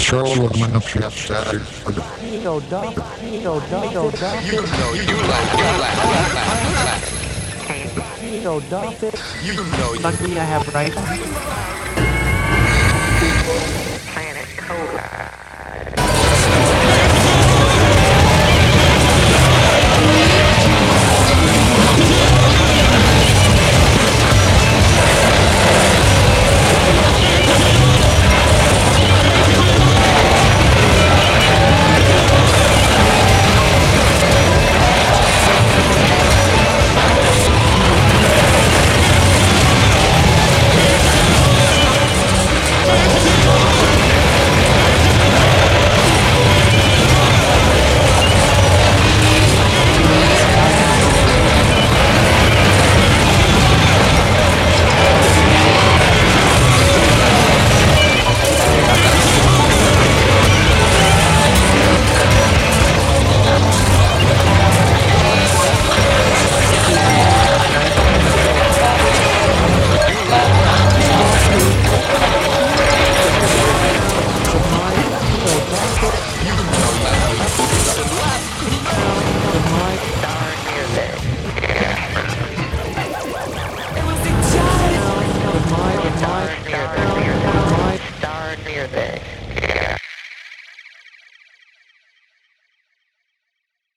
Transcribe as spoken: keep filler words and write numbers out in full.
control of manusia saya. Yo, dog, yo, dog, yo, dog, You know you like you like you like you like. yo, dog. You know you. Luckily, I have right. Planet Cola. Good night, good night.